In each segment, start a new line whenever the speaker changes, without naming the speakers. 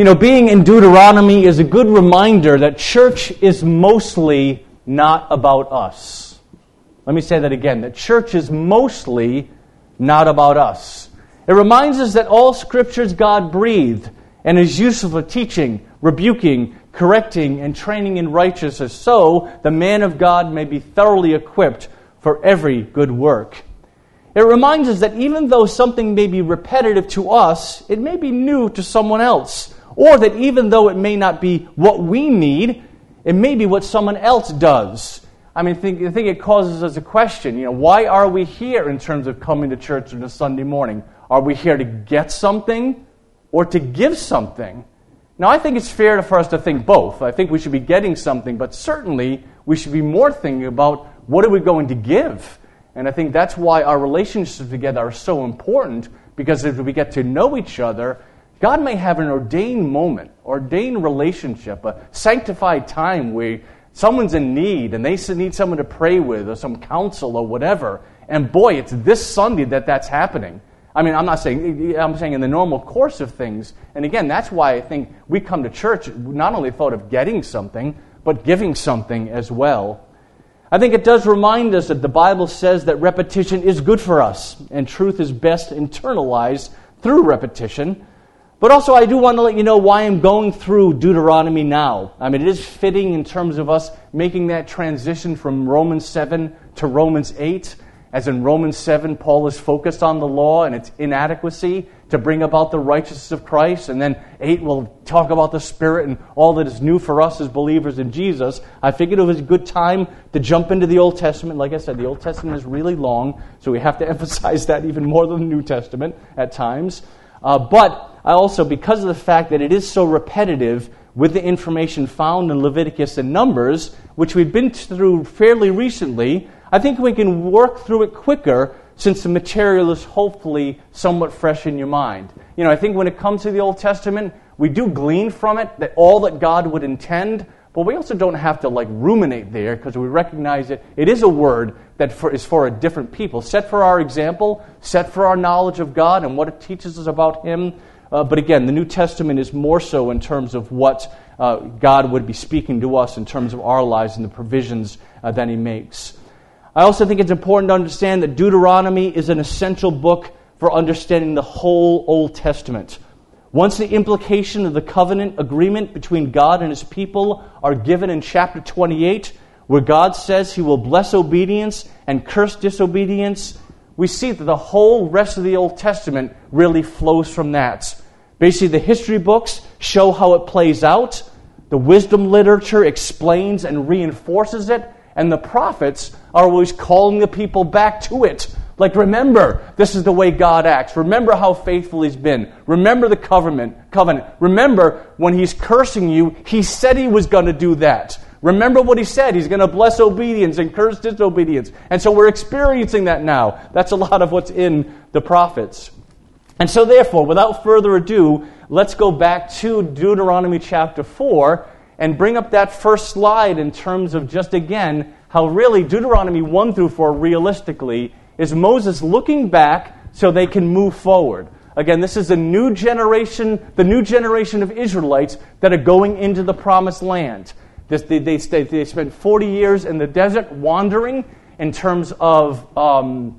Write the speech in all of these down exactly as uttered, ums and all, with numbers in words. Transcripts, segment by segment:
You know, being in Deuteronomy is a good reminder that church is mostly not about us. Let me say that again, that church is mostly not about us. It reminds us that all Scripture is God-breathed and is useful for teaching, rebuking, correcting, and training in righteousness, so the man of God may be thoroughly equipped for every good work. It reminds us that even though something may be repetitive to us, it may be new to someone else. Or that even though it may not be what we need, it may be what someone else does. I mean, think, I think it causes us a question. You know, why are we here in terms of coming to church on a Sunday morning? Are we here to get something or to give something? Now, I think it's fair for us to think both. I think we should be getting something, but certainly we should be more thinking about what are we going to give. And I think that's why our relationships together are so important, because as we get to know each other, God may have an ordained moment, ordained relationship, a sanctified time where someone's in need and they need someone to pray with or some counsel or whatever. And boy, it's this Sunday that that's happening. I mean, I'm not saying, I'm saying in the normal course of things. And again, that's why I think we come to church not only thought of getting something, but giving something as well. I think it does remind us that the Bible says that repetition is good for us, and truth is best internalized through repetition. But also, I do want to let you know why I'm going through Deuteronomy now. I mean, it is fitting in terms of us making that transition from Romans seven to Romans eight. As in Romans seven, Paul is focused on the law and its inadequacy to bring about the righteousness of Christ. And then eight will talk about the Spirit and all that is new for us as believers in Jesus. I figured it was a good time to jump into the Old Testament. Like I said, the Old Testament is really long, so we have to emphasize that even more than the New Testament at times. Uh, but I also, because of the fact that it is so repetitive with the information found in Leviticus and Numbers, which we've been through fairly recently, I think we can work through it quicker since the material is hopefully somewhat fresh in your mind. You know, I think when it comes to the Old Testament, we do glean from it that all that God would intend, but we also don't have to like ruminate there because we recognize that it is a word that for, is for a different people, set for our example, set for our knowledge of God and what it teaches us about Him. Uh, but again, the New Testament is more so in terms of what uh, God would be speaking to us in terms of our lives and the provisions uh, that He makes. I also think it's important to understand that Deuteronomy is an essential book for understanding the whole Old Testament. Once the implication of the covenant agreement between God and His people are given in chapter twenty-eight, where God says He will bless obedience and curse disobedience, we see that the whole rest of the Old Testament really flows from that. Basically, the history books show how it plays out, the wisdom literature explains and reinforces it, and the prophets are always calling the people back to it. Like, remember, this is the way God acts. Remember how faithful He's been. Remember the covenant. covenant. Remember, when He's cursing you, He said He was going to do that. Remember what He said. He's going to bless obedience and curse disobedience. And so we're experiencing that now. That's a lot of what's in the prophets. And so therefore, without further ado, let's go back to Deuteronomy chapter four and bring up that first slide in terms of just, again, how really Deuteronomy one through four realistically is Moses looking back so they can move forward. Again, this is a new generation, the new generation of Israelites that are going into the promised land. This, they, they, they spent forty years in the desert wandering in terms of um,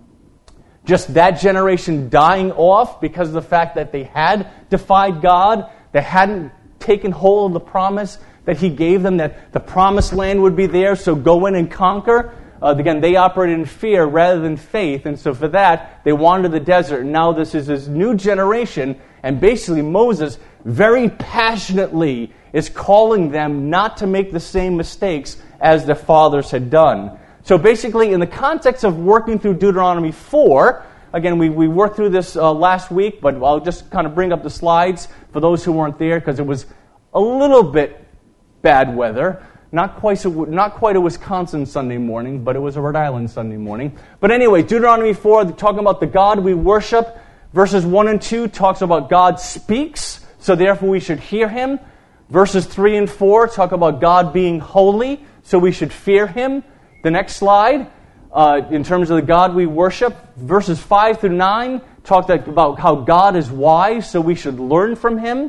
just that generation dying off because of the fact that they had defied God, they hadn't taken hold of the promise that He gave them, that the promised land would be there, so go in and conquer. Uh, again, they operated in fear rather than faith, and so for that, they wandered the desert. And now this is this new generation, and basically Moses very passionately is calling them not to make the same mistakes as their fathers had done. So basically, in the context of working through Deuteronomy four, again, we, we worked through this uh, last week, but I'll just kind of bring up the slides for those who weren't there, because it was a little bit bad weather. Not quite, a, not quite a Wisconsin Sunday morning, but it was a Rhode Island Sunday morning. But anyway, Deuteronomy four, talking about the God we worship. Verses one and two talks about God speaks, so therefore we should hear Him. Verses three and four talk about God being holy, so we should fear Him. The next slide, uh, in terms of the God we worship, verses five through nine talk about how God is wise, so we should learn from Him.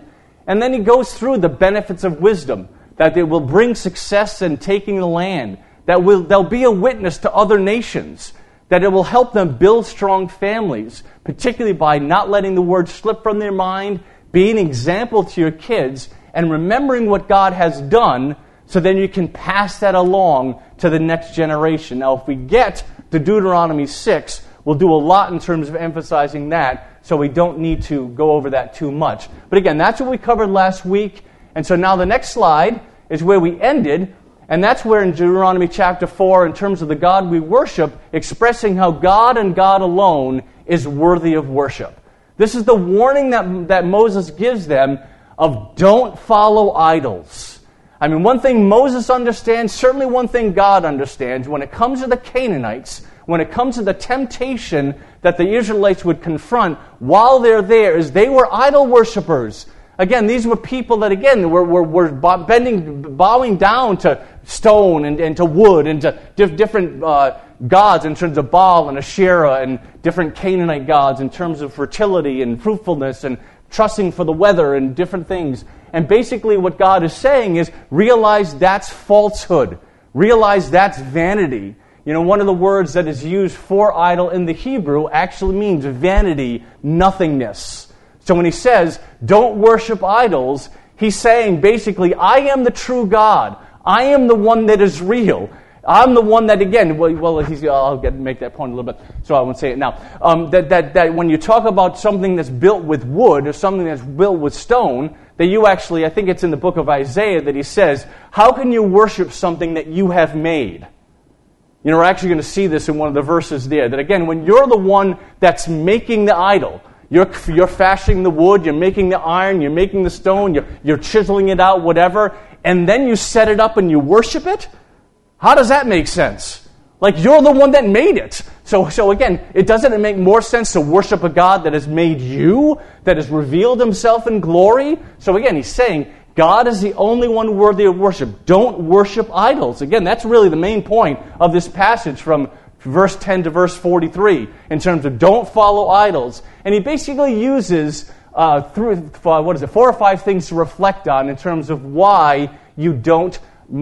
And then he goes through the benefits of wisdom, that it will bring success in taking the land, that will they'll be a witness to other nations, that it will help them build strong families, particularly by not letting the word slip from their mind, being an example to your kids, and remembering what God has done, so then you can pass that along to the next generation. Now, if we get to Deuteronomy six, we'll do a lot in terms of emphasizing that, so we don't need to go over that too much. But again, that's what we covered last week. And so now the next slide is where we ended, and that's where in Deuteronomy chapter four, in terms of the God we worship, expressing how God and God alone is worthy of worship. This is the warning that, that Moses gives them of don't follow idols. I mean, one thing Moses understands, certainly one thing God understands, when it comes to the Canaanites, when it comes to the temptation that the Israelites would confront while they're there, is they were idol worshipers. Again, these were people that, again, were, were, were bending, bowing down to stone and, and to wood and to diff, different uh, gods in terms of Baal and Asherah and different Canaanite gods in terms of fertility and fruitfulness and trusting for the weather and different things. And basically what God is saying is realize that's falsehood. Realize that's vanity. You know, one of the words that is used for idol in the Hebrew actually means vanity, nothingness. So when he says, don't worship idols, he's saying basically, I am the true God. I am the one that is real. I'm the one that, again, well, well he's, I'll get, make that point a little bit, so I won't say it now. Um, that, that, that when you talk about something that's built with wood or something that's built with stone, that you actually, I think it's in the book of Isaiah that he says, how can you worship something that you have made? You know, we're actually going to see this in one of the verses there, that again, when you're the one that's making the idol, you're, you're fashioning the wood, you're making the iron, you're making the stone, you're, you're chiseling it out, whatever, and then you set it up and you worship it? How does that make sense? Like, you're the one that made it. So, so again, it doesn't it make more sense to worship a God that has made you, that has revealed himself in glory? So again, he's saying, God is the only one worthy of worship. Don't worship idols. Again, that's really the main point of this passage from verse ten to verse forty-three, in terms of don't follow idols. And he basically uses uh, through, what is it, four or five things to reflect on in terms of why you don't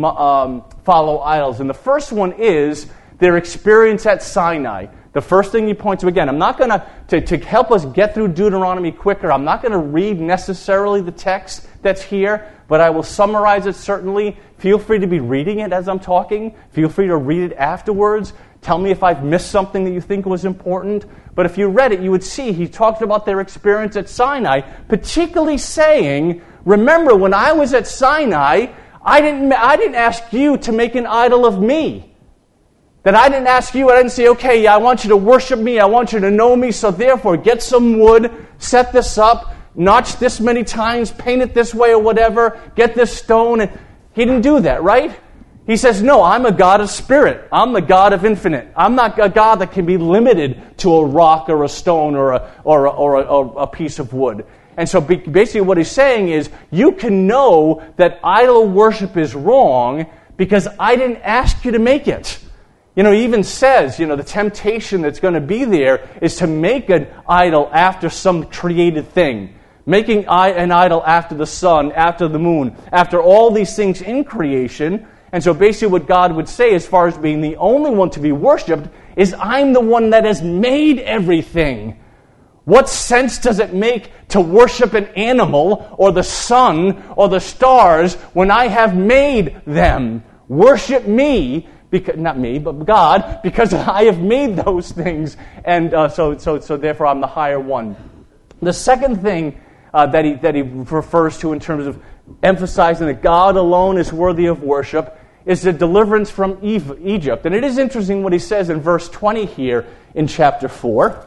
um, follow idols. And the first one is their experience at Sinai. The first thing he points to, again, I'm not going to, to help us get through Deuteronomy quicker, I'm not going to read necessarily the text that's here, but I will summarize it certainly. Feel free to be reading it as I'm talking. Feel free to read it afterwards. Tell me if I've missed something that you think was important. But if you read it, you would see he talked about their experience at Sinai, particularly saying, remember, when I was at Sinai, I didn't, I didn't ask you to make an idol of me. That I didn't ask you, I didn't say, okay, yeah, I want you to worship me, I want you to know me, so therefore get some wood, set this up, notch this many times, paint it this way or whatever, get this stone. And he didn't do that, right? He says, no, I'm a God of spirit. I'm the God of infinite. I'm not a God that can be limited to a rock or a stone or a, or a, or a, or a piece of wood. And so basically what he's saying is, you can know that idol worship is wrong because I didn't ask you to make it. You know, he even says, you know, the temptation that's going to be there is to make an idol after some created thing. Making an idol after the sun, after the moon, after all these things in creation. And so basically what God would say as far as being the only one to be worshipped is, I'm the one that has made everything. What sense does it make to worship an animal or the sun or the stars when I have made them? Worship me. Because, not me, but God, because I have made those things, and uh, so, so, so therefore I'm the higher one. The second thing uh, that he that he refers to in terms of emphasizing that God alone is worthy of worship is the deliverance from Egypt. And it is interesting what he says in verse twenty here in chapter four,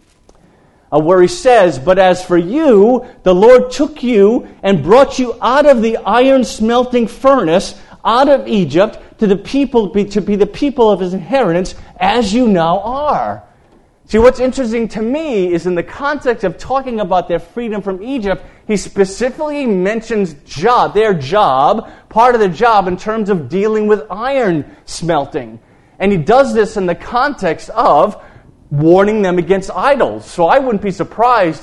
uh, where he says, "But as for you, the Lord took you and brought you out of the iron smelting furnace, out of Egypt, to the people to be the people of his inheritance, as you now are." See, what's interesting to me is in the context of talking about their freedom from Egypt, he specifically mentions job, their job, part of the job in terms of dealing with iron smelting. And he does this in the context of warning them against idols. So I wouldn't be surprised if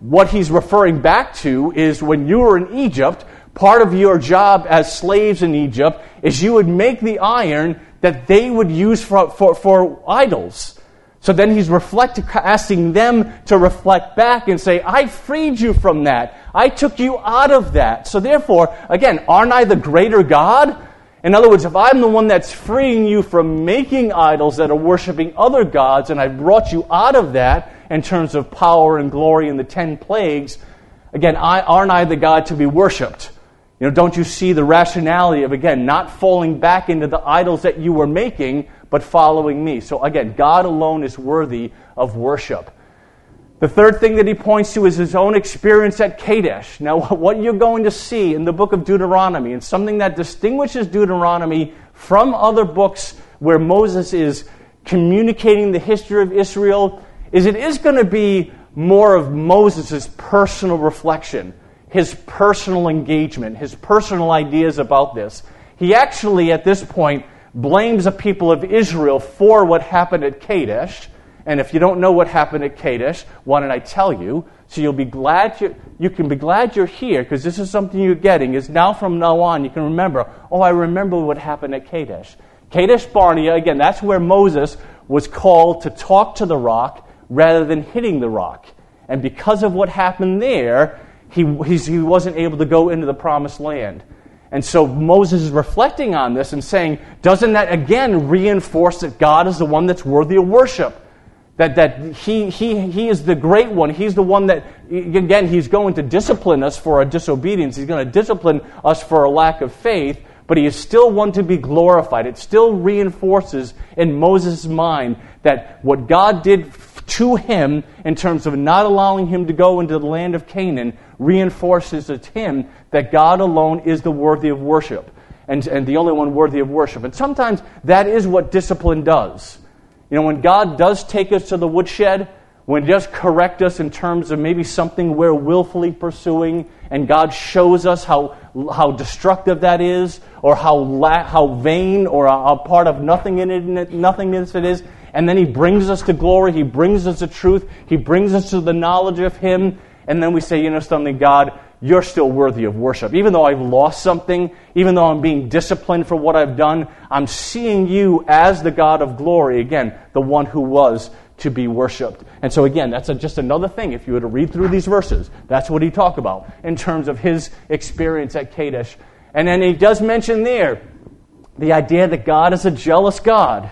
what he's referring back to is when you were in Egypt, part of your job as slaves in Egypt is you would make the iron that they would use for, for, for idols. So then he's reflect, asking them to reflect back and say, I freed you from that. I took you out of that. So therefore, again, aren't I the greater God? In other words, if I'm the one that's freeing you from making idols that are worshiping other gods, and I brought you out of that in terms of power and glory in the ten plagues, again, I, aren't I the God to be worshipped? You know, don't you see the rationality of, again, not falling back into the idols that you were making, but following me? So again, God alone is worthy of worship. The third thing that he points to is his own experience at Kadesh. Now, what you're going to see in the book of Deuteronomy, and something that distinguishes Deuteronomy from other books where Moses is communicating the history of Israel, is it is going to be more of Moses' personal reflection, his personal engagement, his personal ideas about this. He actually, at this point, blames the people of Israel for what happened at Kadesh. And if you don't know what happened at Kadesh, why don't I tell you? So you'll be glad you you can be glad you're here, because this is something you're getting. Is now from now on you can remember. Oh, I remember what happened at Kadesh. Kadesh Barnea, again, that's where Moses was called to talk to the rock rather than hitting the rock. And because of what happened there, he he's, he wasn't able to go into the promised land. And so Moses is reflecting on this and saying, doesn't that again reinforce that God is the one that's worthy of worship? That that he he he is the great one. He's the one that, again, he's going to discipline us for our disobedience. He's going to discipline us for a lack of faith, but he is still one to be glorified. It still reinforces in Moses' mind that what God did to him in terms of not allowing him to go into the land of Canaan reinforces to him that God alone is the worthy of worship and, and the only one worthy of worship. And sometimes that is what discipline does. You know, when God does take us to the woodshed, when He does correct us in terms of maybe something we're willfully pursuing, and God shows us how how destructive that is, or how la- how vain or a, a part of nothing in it, nothingness it is, and then He brings us to glory, He brings us to truth, He brings us to the knowledge of Him, and then we say, you know something, God, you're still worthy of worship. Even though I've lost something, even though I'm being disciplined for what I've done, I'm seeing you as the God of glory, again, the one who was to be worshipped. And so again, that's a, just another thing. If you were to read through these verses, that's what he talked about in terms of his experience at Kadesh. And then he does mention there the idea that God is a jealous God.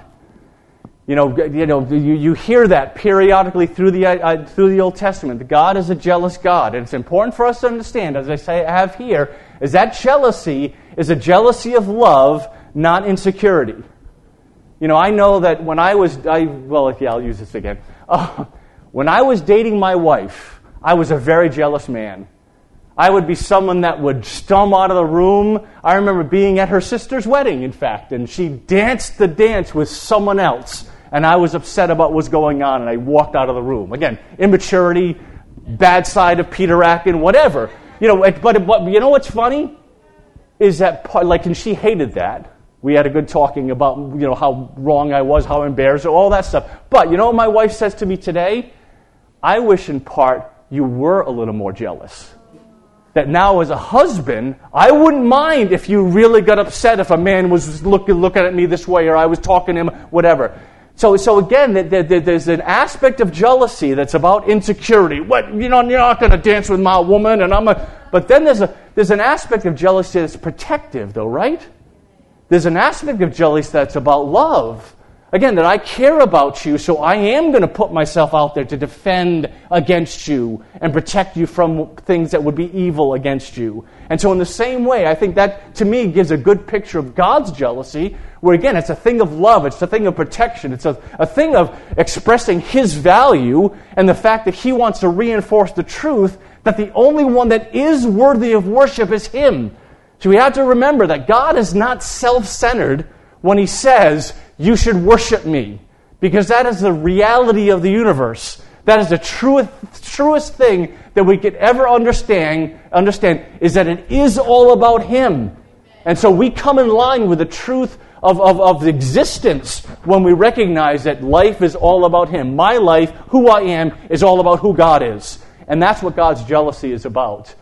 You know, you know, you, you hear that periodically through the uh, through the Old Testament. That God is a jealous God, and it's important for us to understand, as I say, I have here, is that jealousy is a jealousy of love, not insecurity. You know, I know that when I was, I well, yeah, I'll use this again. Uh, when I was dating my wife, I was a very jealous man. I would be someone that would storm out of the room. I remember being at her sister's wedding, in fact, and she danced the dance with someone else. And I was upset about what was going on, and I walked out of the room. Again, immaturity, bad side of Peter Akin, whatever. You know, but, but you know what's funny? Is that, like, and she hated that. We had a good talking about, you know, how wrong I was, how embarrassed, all that stuff. But you know what my wife says to me today? I wish in part you were a little more jealous. That now as a husband, I wouldn't mind if you really got upset if a man was looking looking at me this way, or I was talking to him, whatever. So, so again, there's an aspect of jealousy that's about insecurity. What, you know, you're not going to dance with my woman, and I'm a. But then there's a there's an aspect of jealousy that's protective, though, right? There's an aspect of jealousy that's about love. Again, that I care about you, so I am going to put myself out there to defend against you and protect you from things that would be evil against you. And so in the same way, I think that, to me, gives a good picture of God's jealousy, where, again, it's a thing of love, it's a thing of protection, it's a, a thing of expressing His value and the fact that He wants to reinforce the truth that the only one that is worthy of worship is Him. So we have to remember that God is not self-centered when He says, you should worship me, because that is the reality of the universe. That is the truest, truest thing that we could ever understand, understand, is that it is all about Him. And so we come in line with the truth of, of, of existence when we recognize that life is all about Him. My life, who I am, is all about who God is. And that's what God's jealousy is about.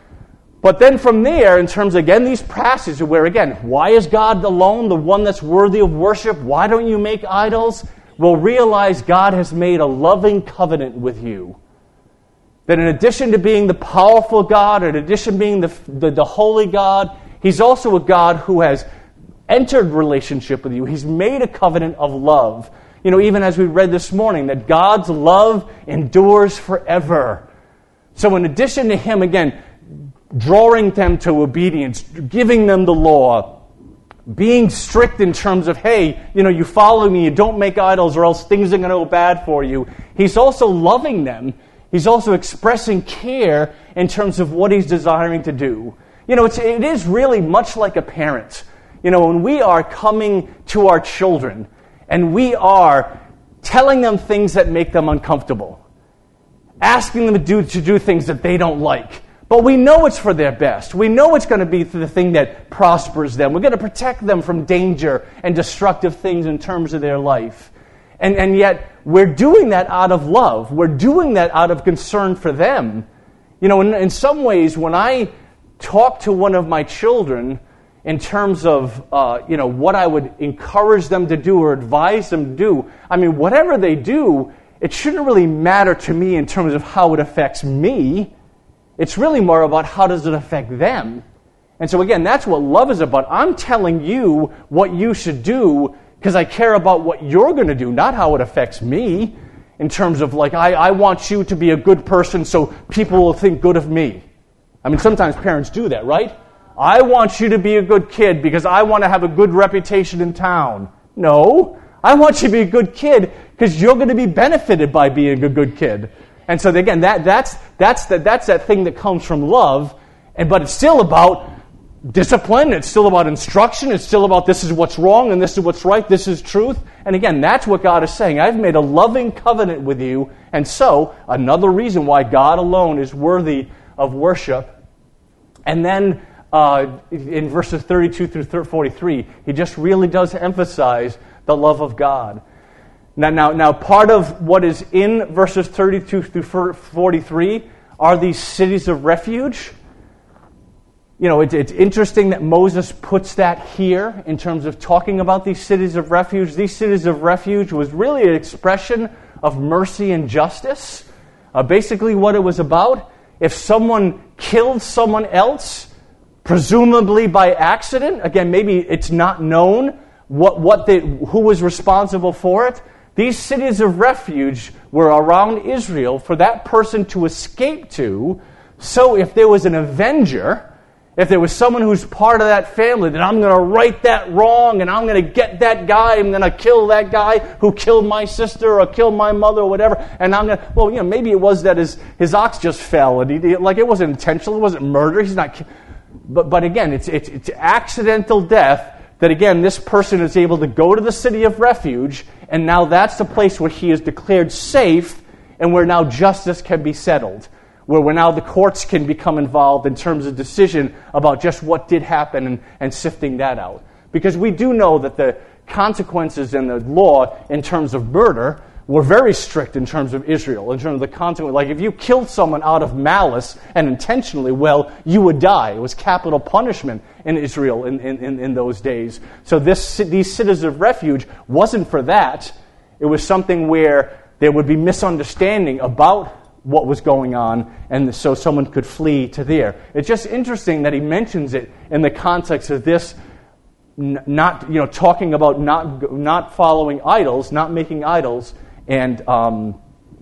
But then from there, in terms of, again, these passages where, again, why is God alone, the one that's worthy of worship? Why don't you make idols? We'll realize God has made a loving covenant with you. That in addition to being the powerful God, in addition to being the, the, the holy God, He's also a God who has entered relationship with you. He's made a covenant of love. You know, even as we read this morning, that God's love endures forever. So in addition to Him, again, drawing them to obedience, giving them the law, being strict in terms of, hey, you know, you follow me, you don't make idols or else things are going to go bad for you. He's also loving them. He's also expressing care in terms of what He's desiring to do. You know, it's, it is really much like a parent. You know, when we are coming to our children and we are telling them things that make them uncomfortable, asking them to do, to do things that they don't like, but we know it's for their best. We know it's going to be the thing that prospers them. We're going to protect them from danger and destructive things in terms of their life. And, and yet, we're doing that out of love. We're doing that out of concern for them. You know, in, in some ways, when I talk to one of my children in terms of, uh, you know, what I would encourage them to do or advise them to do, I mean, whatever they do, it shouldn't really matter to me in terms of how it affects me. It's really more about how does it affect them. And so again, that's what love is about. I'm telling you what you should do because I care about what you're going to do, not how it affects me. In terms of like, I, I want you to be a good person so people will think good of me. I mean, sometimes parents do that, right? I want you to be a good kid because I want to have a good reputation in town. No, I want you to be a good kid because you're going to be benefited by being a good kid. And so again, that that's that's the, that's that thing that comes from love, and but it's still about discipline. It's still about instruction. It's still about this is what's wrong and this is what's right. This is truth. And again, that's what God is saying. I've made a loving covenant with you, and so another reason why God alone is worthy of worship. And then uh, in verses thirty-two through forty-three, he just really does emphasize the love of God. Now, now, now, part of what is in verses thirty-two through forty-three are these cities of refuge. You know, it, it's interesting that Moses puts that here in terms of talking about these cities of refuge. These cities of refuge was really an expression of mercy and justice. Uh, basically what it was about, if someone killed someone else, presumably by accident, again, maybe it's not known what, what they, who was responsible for it, these cities of refuge were around Israel for that person to escape to. So if there was an avenger, if there was someone who's part of that family, then I'm going to right that wrong and I'm going to get that guy, I'm going to kill that guy who killed my sister or killed my mother or whatever, and I'm going to, well, you know, maybe it was that his, his ox just fell, and he, like it wasn't intentional, it wasn't murder, he's not, but, but again, it's, it's, it's accidental death. That again, this person is able to go to the city of refuge, and now that's the place where he is declared safe, and where now justice can be settled, where, where now the courts can become involved in terms of decision about just what did happen and, and sifting that out. Because we do know that the consequences in the law in terms of murder were very strict in terms of Israel, in terms of the consequence. Like if you killed someone out of malice and intentionally, well, you would die. It was capital punishment in Israel in, in, in those days. So this, these cities of refuge wasn't for that. It was something where there would be misunderstanding about what was going on, and so someone could flee to there. It's just interesting that he mentions it in the context of this, not, you know, talking about not not following idols, not making idols, and um,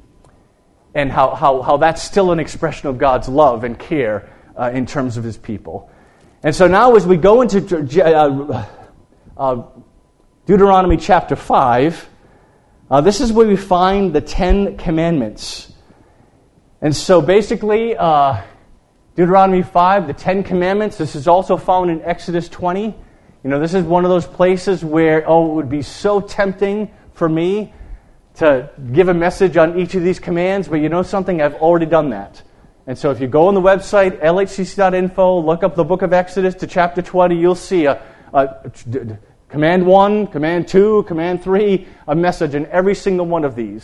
and how, how, how that's still an expression of God's love and care uh, in terms of His people. And so now as we go into uh, uh, Deuteronomy chapter five, uh, this is where we find the Ten Commandments. And so basically, uh, Deuteronomy five, the Ten Commandments, this is also found in Exodus twenty. You know, this is one of those places where, oh, it would be so tempting for me to give a message on each of these commands, but you know something? I've already done that. And so if you go on the website, L H C C dot info, look up the book of Exodus to chapter twenty, you'll see a, a, a command one, command two, command three, a message in every single one of these.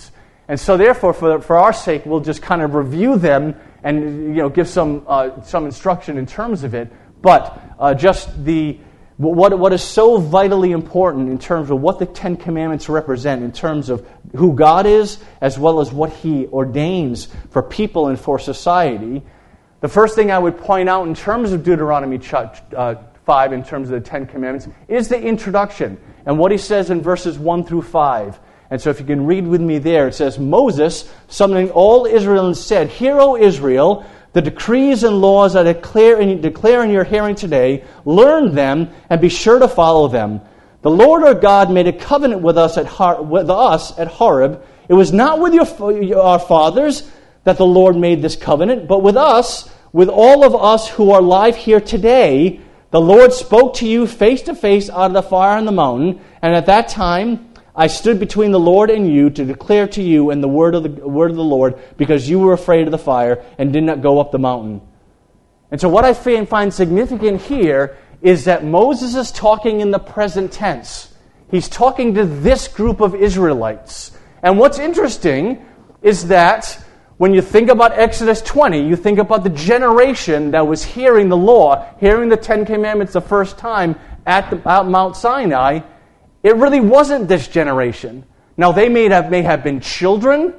And so therefore, for, for our sake, we'll just kind of review them and you know give some uh, some instruction in terms of it. But uh, just the what what is so vitally important in terms of what the Ten Commandments represent, in terms of who God is, as well as what He ordains for people and for society. The first thing I would point out in terms of Deuteronomy uh, five, in terms of the Ten Commandments, is the introduction and what he says in verses one through five. And so if you can read with me there, it says, Moses, summoning all Israel, and said, Hear, O Israel, the decrees and laws I declare in, declare in your hearing today, learn them and be sure to follow them. The Lord our God made a covenant with us at Har- with us at Horeb. It was not with your, our fathers that the Lord made this covenant, but with us, with all of us who are alive here today. The Lord spoke to you face to face out of the fire on the mountain, and at that time I stood between the Lord and you to declare to you in the word of the word of the Lord, because you were afraid of the fire and did not go up the mountain. And so what I find significant here is that Moses is talking in the present tense. He's talking to this group of Israelites. And what's interesting is that when you think about Exodus twenty, you think about the generation that was hearing the law, hearing the Ten Commandments the first time at, the, at Mount Sinai. It really wasn't this generation. Now, they may have, may have been children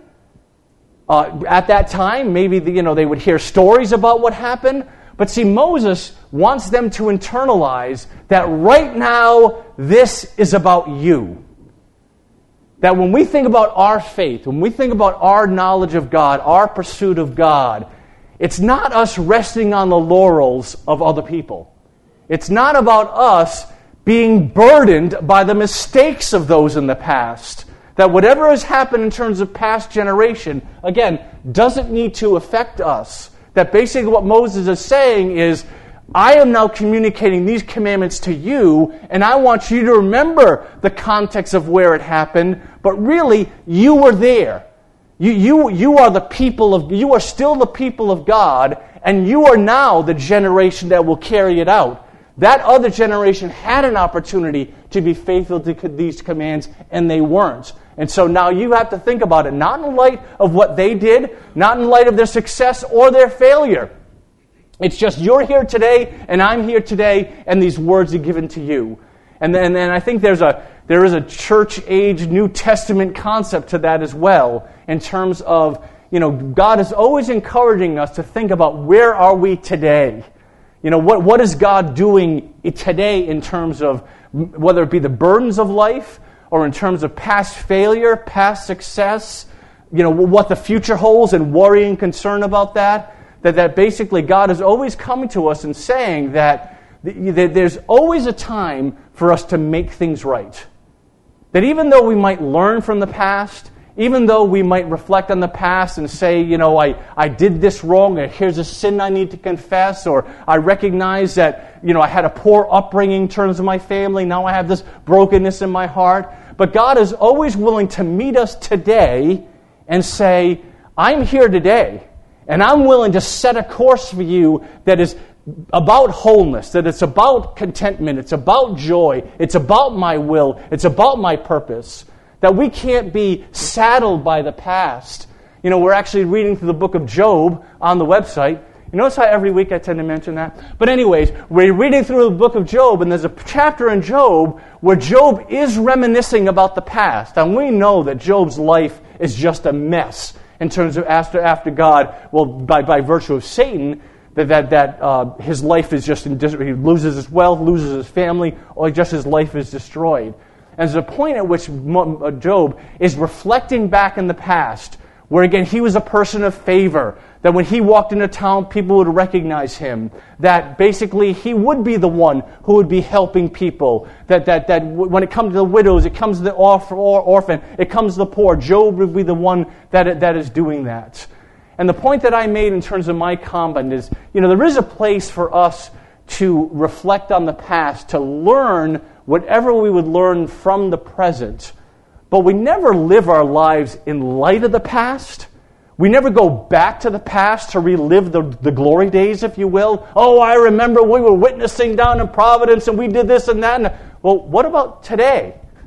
uh, at that time. Maybe the, you know they would hear stories about what happened. But see, Moses wants them to internalize that right now, this is about you. That when we think about our faith, when we think about our knowledge of God, our pursuit of God, it's not us resting on the laurels of other people. It's not about us being burdened by the mistakes of those in the past. That whatever has happened in terms of past generation, again, doesn't need to affect us. That basically what Moses is saying is, I am now communicating these commandments to you, and I want you to remember the context of where it happened, but really, you were there. You, you, you are the people of, you are still the people of God, and you are now the generation that will carry it out. That other generation had an opportunity to be faithful to these commands, and they weren't. And so now you have to think about it, not in light of what they did, not in light of their success or their failure. It's just you're here today, and I'm here today, and these words are given to you. And then, and then I think there's a there is a church-age New Testament concept to that as well, in terms of, you know, God is always encouraging us to think about where are we today. You know, what what is God doing today in terms of whether it be the burdens of life or in terms of past failure, past success, you know, what the future holds, and worry and concern about that. That, that basically God is always coming to us and saying that, that there's always a time for us to make things right. That even though we might learn from the past, even though we might reflect on the past and say, you know, I, I did this wrong, or here's a sin I need to confess, or I recognize that, you know, I had a poor upbringing in terms of my family, now I have this brokenness in my heart. But God is always willing to meet us today and say, I'm here today. And I'm willing to set a course for you that is about wholeness, that it's about contentment, it's about joy, it's about my will, it's about my purpose. That we can't be saddled by the past. You know, we're actually reading through the book of Job on the website. You notice how every week I tend to mention that? But anyways, we're reading through the book of Job, and there's a chapter in Job where Job is reminiscing about the past. And we know that Job's life is just a mess. In terms of after after God, well, by, by virtue of Satan, that that, that uh, his life is just in dis- he loses his wealth, loses his family, or just his life is destroyed. And there's a point at which Job is reflecting back in the past, where again he was a person of favor. That when he walked into town, people would recognize him. That basically he would be the one who would be helping people. That that that when it comes to the widows, it comes to the orph- or orphan, it comes to the poor. Job would be the one that that is doing that. And the point that I made in terms of my comment is, you know, there is a place for us to reflect on the past, to learn whatever we would learn from the present. But we never live our lives in light of the past. We never go back to the past to relive the, the glory days, if you will. Oh, I remember we were witnessing down in Providence and we did this and that. And, well, what about today?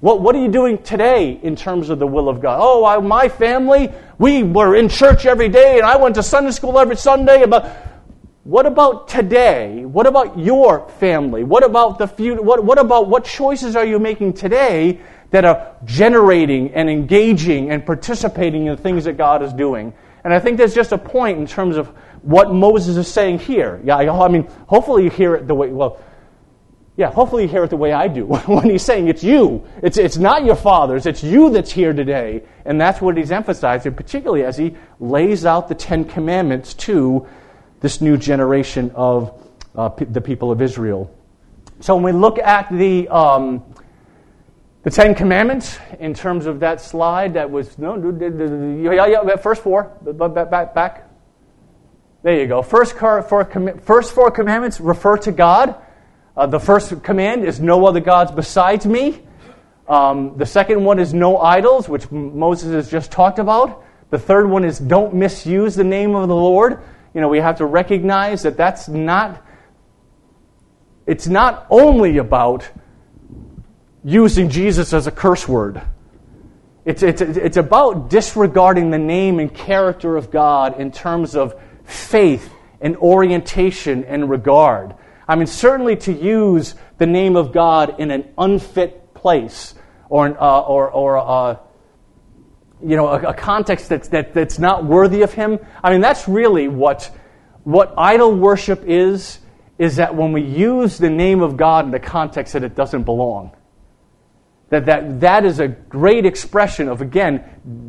What, what are you doing today in terms of the will of God? Oh, I, my family, we were in church every day, and I went to Sunday school every Sunday. But what about today? What about your family? What about the future? What, what about what choices are you making today that are generating and engaging and participating in the things that God is doing? And I think there's just a point in terms of what Moses is saying here. Yeah, I mean, hopefully you hear it the way, well, yeah, hopefully you hear it the way I do. When he's saying it's you, it's it's not your fathers, it's you that's here today. And that's what he's emphasizing, particularly as he lays out the Ten Commandments to this new generation of uh, p- the people of Israel. So when we look at the um, the Ten Commandments, in terms of that slide, that was, no, yeah, yeah, first four, back, back, back. There you go. First four, first four commandments refer to God. Uh, the first command is no other gods besides me. Um, the second one is no idols, which Moses has just talked about. The third one is don't misuse the name of the Lord. You know, we have to recognize that that's not, it's not only about using Jesus as a curse word. It's, it's, it's about disregarding the name and character of God in terms of faith and orientation and regard. I mean, certainly to use the name of God in an unfit place or an, uh, or or uh, you know a, a context that's that, that's not worthy of Him. I mean, that's really what what idol worship is. Is that when we use the name of God in the context that it doesn't belong? That that that is a great expression of, again,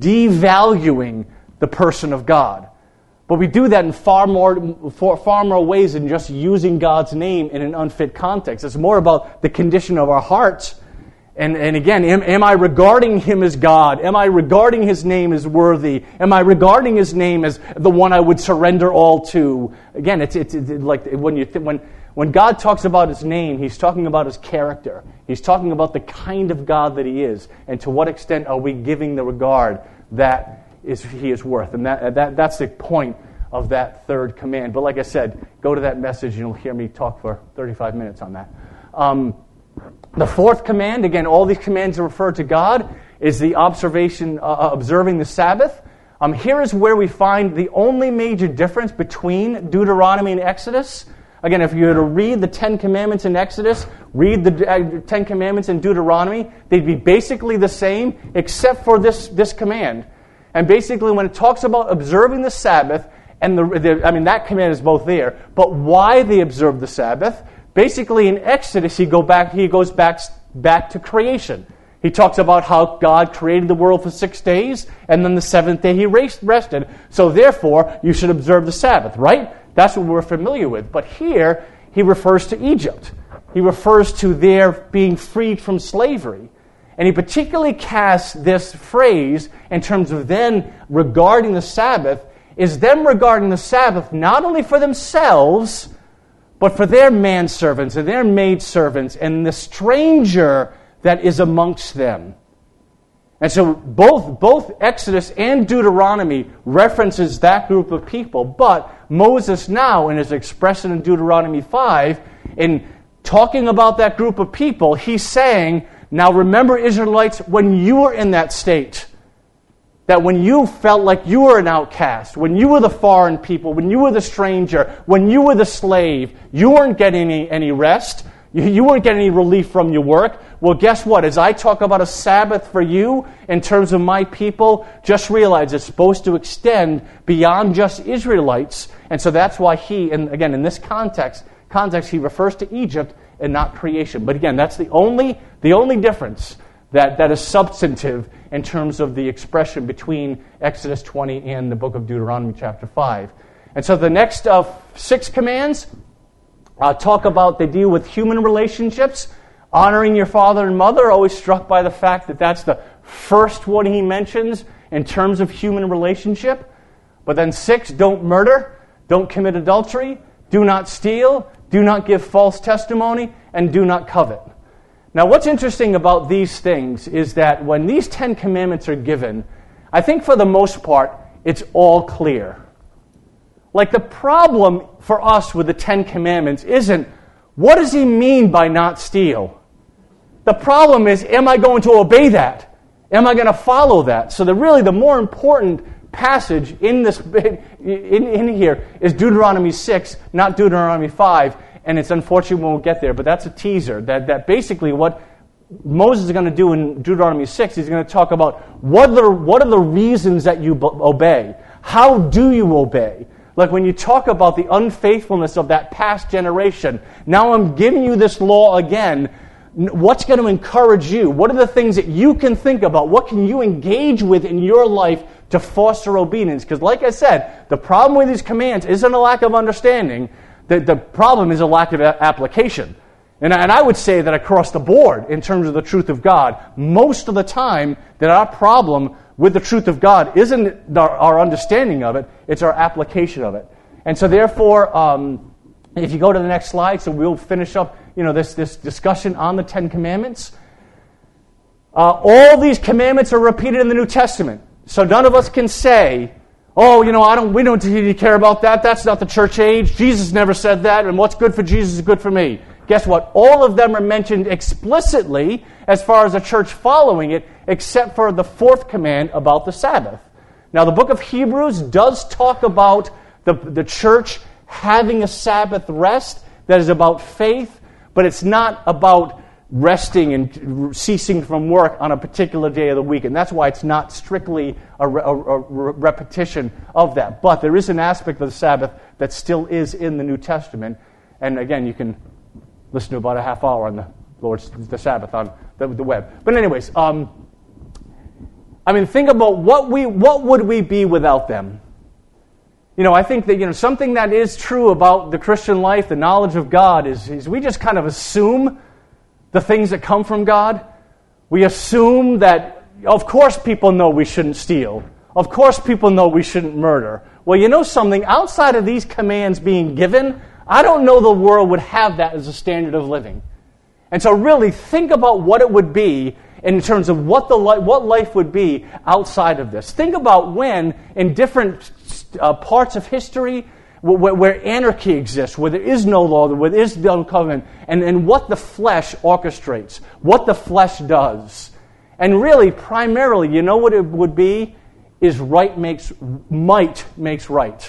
devaluing the person of God. But we do that in far more, far, far more ways than just using God's name in an unfit context. It's more about the condition of our hearts. And, and again, am, am I regarding Him as God? Am I regarding His name as worthy? Am I regarding His name as the one I would surrender all to? Again, it's, it's, it's like when you th- when when God talks about His name, He's talking about His character. He's talking about the kind of God that He is, and to what extent are we giving the regard that is He is worth. And that, that that's the point of that third command. But like I said, go to that message and you'll hear me talk for thirty-five minutes on that. Um, the fourth command, again, all these commands refer to God, is the observation, uh, observing the Sabbath. Um, here is where we find the only major difference between Deuteronomy and Exodus. Again, if you were to read the Ten Commandments in Exodus, read the uh, Ten Commandments in Deuteronomy, they'd be basically the same, except for this, this command. And basically, when it talks about observing the Sabbath, and the, the I mean, that command is both there, but why they observe the Sabbath, basically in Exodus, he go back. He goes back back to creation. He talks about how God created the world for six days, and then the seventh day He rested. So therefore, you should observe the Sabbath, right? That's what we're familiar with. But here, he refers to Egypt. He refers to their being freed from slavery. And he particularly casts this phrase in terms of then regarding the Sabbath, is them regarding the Sabbath not only for themselves, but for their manservants and their maidservants and the stranger that is amongst them. And so both, both Exodus and Deuteronomy references that group of people, but Moses now, in his expression in Deuteronomy five, in talking about that group of people, he's saying, now remember, Israelites, when you were in that state, that when you felt like you were an outcast, when you were the foreign people, when you were the stranger, when you were the slave, you weren't getting any, any rest, you, you weren't getting any relief from your work. Well, guess what? As I talk about a Sabbath for you in terms of my people, just realize it's supposed to extend beyond just Israelites. And so that's why he, and again, in this context, context he refers to Egypt and not creation. But again, that's the only the only difference that, that is substantive in terms of the expression between Exodus twenty and the book of Deuteronomy chapter five. And so the next uh, six commands uh, talk about, they deal with human relationships, honoring your father and mother. Always struck by the fact that that's the first one he mentions in terms of human relationship. But then six, don't murder, don't commit adultery, do not steal, do not give false testimony, and do not covet. Now, what's interesting about these things is that when these Ten Commandments are given, I think for the most part, it's all clear. Like, the problem for us with the Ten Commandments isn't, what does he mean by not steal? The problem is, am I going to obey that? Am I going to follow that? So the really the more important passage in this in, in here is Deuteronomy six, not Deuteronomy five, and it's unfortunate we won't get there, but that's a teaser. That that basically what Moses is going to do in Deuteronomy six, he's going to talk about what are the, what are the reasons that you obey? How do you obey? Like when you talk about the unfaithfulness of that past generation, now I'm giving you this law again. What's going to encourage you? What are the things that you can think about? What can you engage with in your life to foster obedience? Because like I said, the problem with these commands isn't a lack of understanding. The, the problem is a lack of a- application. And I, and I would say that across the board, in terms of the truth of God, most of the time that our problem with the truth of God isn't our, our understanding of it, it's our application of it. And so therefore, um, if you go to the next slide, so we'll finish up you know, this, this discussion on the Ten Commandments. Uh, all these commandments are repeated in the New Testament. So none of us can say, oh, you know, I don't. we don't really care about that. That's not the church age. Jesus never said that, and what's good for Jesus is good for me. Guess what? All of them are mentioned explicitly as far as the church following it, except for the fourth command about the Sabbath. Now, the book of Hebrews does talk about the, the church having a Sabbath rest that is about faith, but it's not about resting and ceasing from work on a particular day of the week. And that's why it's not strictly a, a, a repetition of that. But there is an aspect of the Sabbath that still is in the New Testament. And again, you can listen to about a half hour on the Lord's the Sabbath on the, the web. But anyways, um, I mean, think about what we what would we be without them? You know, I think that, you know, something that is true about the Christian life, the knowledge of God, is, is we just kind of assume the things that come from God. We assume that, of course, people know we shouldn't steal. Of course, people know we shouldn't murder. Well, you know something? Outside of these commands being given, I don't know the world would have that as a standard of living. And so really think about what it would be in terms of what the li- what life would be outside of this. Think about when, in different uh, parts of history, where, where anarchy exists, where there is no law, where there is no covenant, and, and what the flesh orchestrates, what the flesh does. And really, primarily, you know what it would be? Is right makes, might makes right.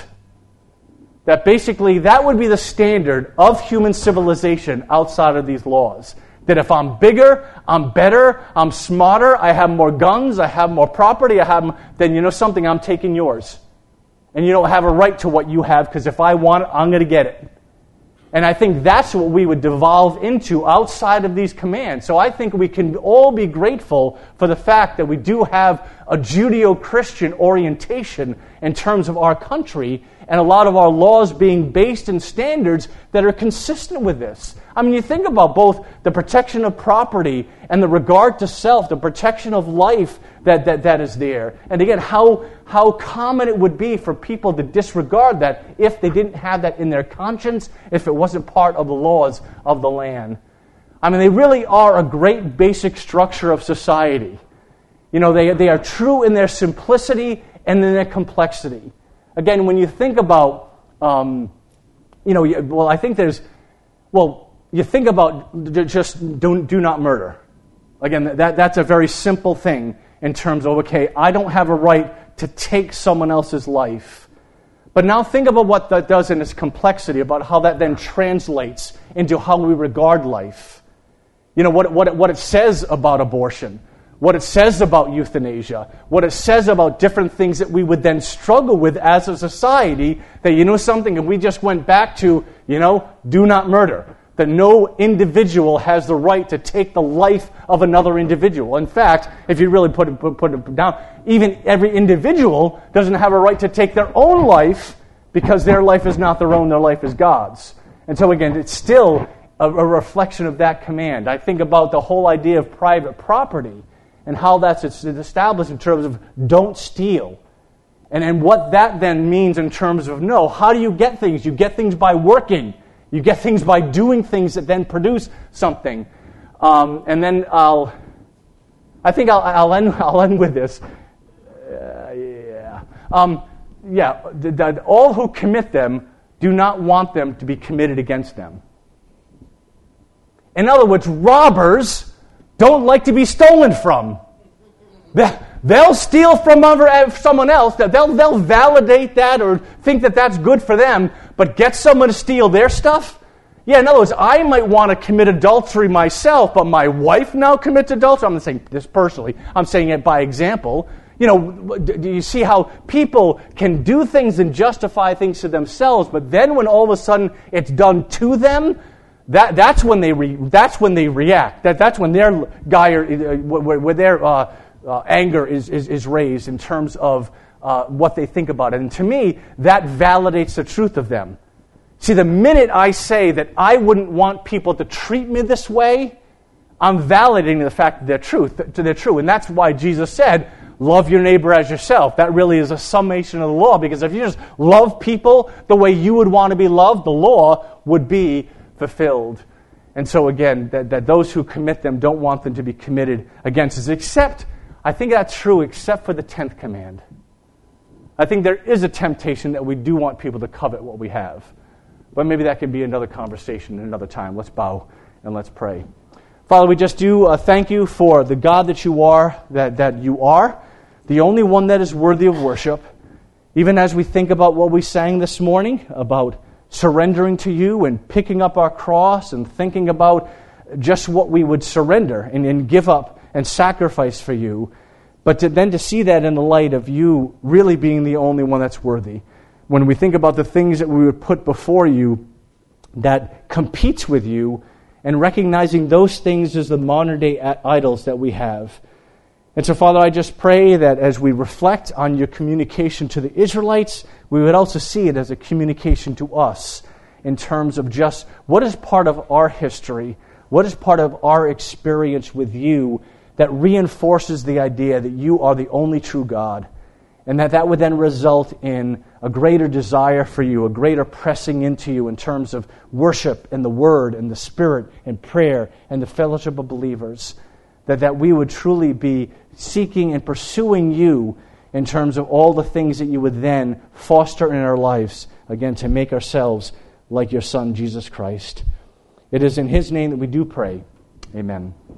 That basically, that would be the standard of human civilization outside of these laws. That if I'm bigger, I'm better, I'm smarter, I have more guns, I have more property, I have, then you know something, I'm taking yours. And you don't have a right to what you have, because if I want it, I'm going to get it. And I think that's what we would devolve into outside of these commands. So I think we can all be grateful for the fact that we do have a Judeo-Christian orientation in terms of our country, and a lot of our laws being based in standards that are consistent with this. I mean, you think about both the protection of property and the regard to self, the protection of life that, that, that is there. And again, how, how common it would be for people to disregard that if they didn't have that in their conscience, if it wasn't part of the laws of the land. I mean, they really are a great basic structure of society. You know, they, they are true in their simplicity and in their complexity. Again, when you think about, um, you know, well, I think there's, well, you think about just don't, do not murder. Again, that, that's a very simple thing in terms of, okay, I don't have a right to take someone else's life. But now think about what that does in its complexity, about how that then translates into how we regard life. You know, what, what, what it says about abortion, what it says about euthanasia, what it says about different things that we would then struggle with as a society, that, you know something, and we just went back to, you know, do not murder. That no individual has the right to take the life of another individual. In fact, if you really put it, put, put it down, even every individual doesn't have a right to take their own life, because their life is not their own, their life is God's. And so again, it's still a, a reflection of that command. I think about the whole idea of private property, and how that's it's established in terms of don't steal. And, and what that then means in terms of, no, how do you get things? You get things by working. You get things by doing things that then produce something. Um, and then I'll, I think I'll, I'll, end, I'll end with this. Uh, yeah. Um, yeah, the, the, all who commit them do not want them to be committed against them. In other words, robbers don't like to be stolen from. They'll steal from someone else. They'll, they'll validate that or think that that's good for them, but get someone to steal their stuff? Yeah, in other words, I might want to commit adultery myself, but my wife now commits adultery? I'm not saying this personally. I'm saying it by example. You know, do you see how people can do things and justify things to themselves, but then when all of a sudden it's done to them, that that's when they re, that's when they react. That that's when their guy where, where their uh, uh, anger is, is is raised in terms of uh, what they think about it. And to me, that validates the truth of them. See, the minute I say that I wouldn't want people to treat me this way, I'm validating the fact that they're truth, that they're true. And that's why Jesus said, love your neighbor as yourself. That really is a summation of the law, because if you just love people the way you would want to be loved, the law would be fulfilled. And so again, that, that those who commit them don't want them to be committed against us, except, I think that's true, except for the tenth command. I think there is a temptation that we do want people to covet what we have. But maybe that could be another conversation another time. Let's bow and let's pray. Father, we just do uh, thank you for the God that you are, that, that you are, the only one that is worthy of worship. Even as we think about what we sang this morning, about surrendering to you and picking up our cross and thinking about just what we would surrender and, and give up and sacrifice for you. But to, then to see that in the light of you really being the only one that's worthy. When we think about the things that we would put before you that competes with you, and recognizing those things as the modern day idols that we have. And so, Father, I just pray that as we reflect on your communication to the Israelites, we would also see it as a communication to us in terms of just what is part of our history, what is part of our experience with you that reinforces the idea that you are the only true God. And that that would then result in a greater desire for you, a greater pressing into you in terms of worship and the Word and the Spirit and prayer and the fellowship of believers. That, that we would truly be seeking and pursuing you in terms of all the things that you would then foster in our lives, again, to make ourselves like your Son, Jesus Christ. It is in His name that we do pray. Amen.